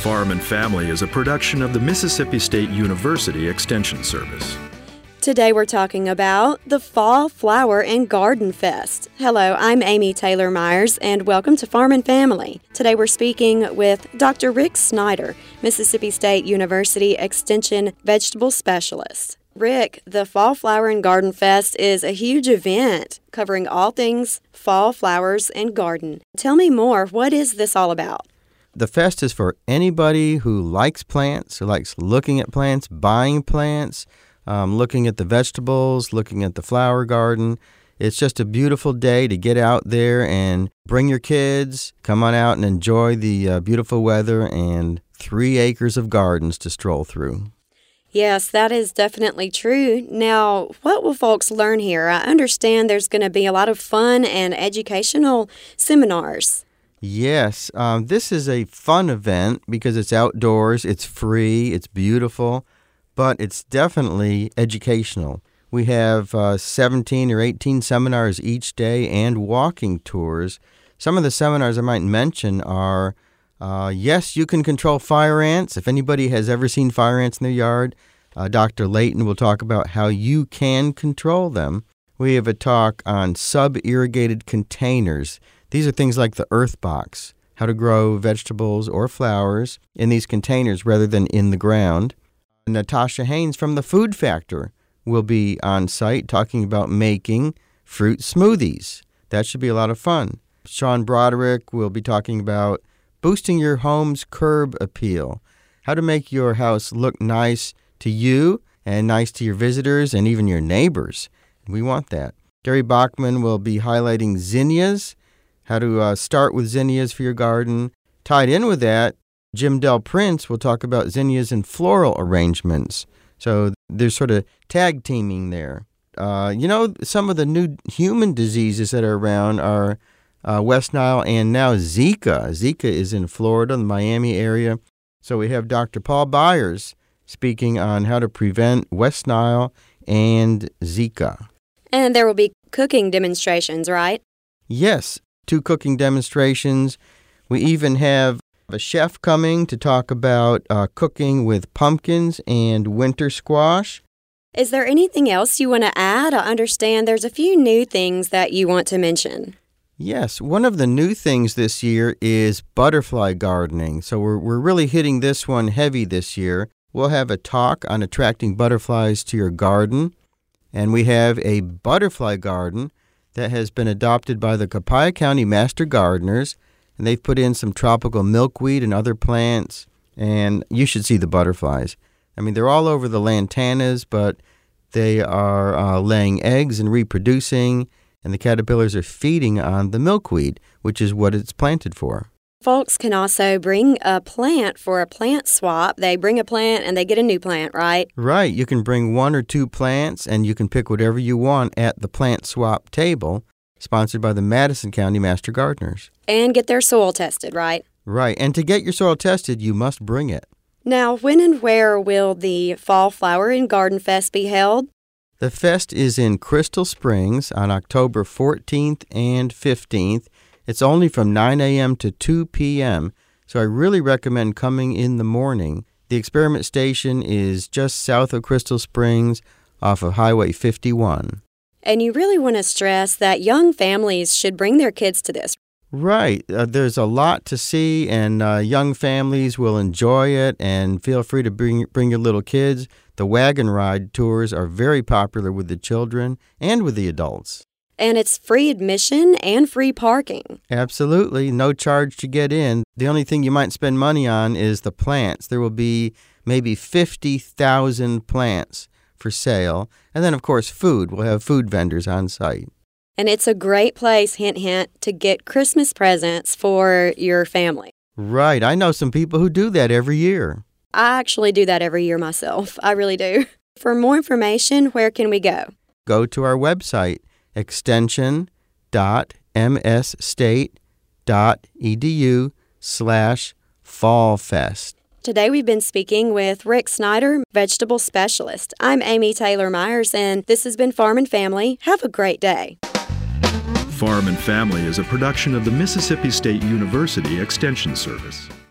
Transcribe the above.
Farm and Family is a production of the Mississippi State University Extension Service. Today we're talking about the Fall Flower and Garden Fest. Hello, I'm Amy Taylor Myers, and welcome to Farm and Family. Today we're speaking with Dr. Rick Snyder, Mississippi State University Extension Vegetable Specialist. Rick, the Fall Flower and Garden Fest is a huge event covering all things fall flowers and garden. Tell me more, what is this all about? The fest is for anybody who likes plants, who likes looking at plants, buying plants, looking at the vegetables, looking at the flower garden. It's just a beautiful day to get out there and bring your kids, come on out and enjoy the beautiful weather and 3 acres of gardens to stroll through. Yes, that is definitely true. Now, what will folks learn here? I understand there's going to be a lot of fun and educational seminars. Yes, this is a fun event because it's outdoors, it's free, it's beautiful, but it's definitely educational. We have 17 or 18 seminars each day and walking tours. Some of the seminars I might mention are, yes, you can control fire ants. If anybody has ever seen fire ants in their yard, Dr. Layton will talk about how you can control them. We have a talk on sub-irrigated containers. These are things like the earth box, how to grow vegetables or flowers in these containers rather than in the ground. Natasha Haynes from the Food Factor will be on site talking about making fruit smoothies. That should be a lot of fun. Sean Broderick will be talking about boosting your home's curb appeal, how to make your house look nice to you and nice to your visitors and even your neighbors. We want that. Gary Bachman will be highlighting zinnias, how to start with zinnias for your garden. Tied in with that, Jim Del Prince will talk about zinnias and floral arrangements. So there's sort of tag teaming there. Some of the new human diseases that are around are West Nile and now Zika. Zika is in Florida, the Miami area. So we have Dr. Paul Byers speaking on how to prevent West Nile and Zika. And there will be cooking demonstrations, right? Yes, 2 cooking demonstrations. We even have a chef coming to talk about cooking with pumpkins and winter squash. Is there anything else you want to add? I understand there's a few new things that you want to mention. Yes, one of the new things this year is butterfly gardening. So we're really hitting this one heavy this year. We'll have a talk on attracting butterflies to your garden. And we have a butterfly garden that has been adopted by the Copiah County Master Gardeners. And they've put in some tropical milkweed and other plants. And you should see the butterflies. I mean, they're all over the lantanas, but they are laying eggs and reproducing. And the caterpillars are feeding on the milkweed, which is what it's planted for. Folks can also bring a plant for a plant swap. They bring a plant and they get a new plant, right? Right. You can bring 1 or 2 plants and you can pick whatever you want at the plant swap table, sponsored by the Madison County Master Gardeners. And get their soil tested, right? Right. And to get your soil tested, you must bring it. Now, when and where will the Fall Flower and Garden Fest be held? The fest is in Crystal Springs on October 14th and 15th. It's only from 9 a.m. to 2 p.m., so I really recommend coming in the morning. The experiment station is just south of Crystal Springs off of Highway 51. And you really want to stress that young families should bring their kids to this. Right. There's a lot to see, and young families will enjoy it, and feel free to bring your little kids. The wagon ride tours are very popular with the children and with the adults. And it's free admission and free parking. Absolutely. No charge to get in. The only thing you might spend money on is the plants. There will be maybe 50,000 plants for sale. And then, of course, food. We'll have food vendors on site. And it's a great place, hint, hint, to get Christmas presents for your family. Right. I know some people who do that every year. I actually do that every year myself. I really do. For more information, where can we go? Go to our website, extension.msstate.edu/fallfest. Today we've been speaking with Rick Snyder, Vegetable Specialist. I'm Amy Taylor Myers, and this has been Farm and Family. Have a great day. Farm and Family is a production of the Mississippi State University Extension Service.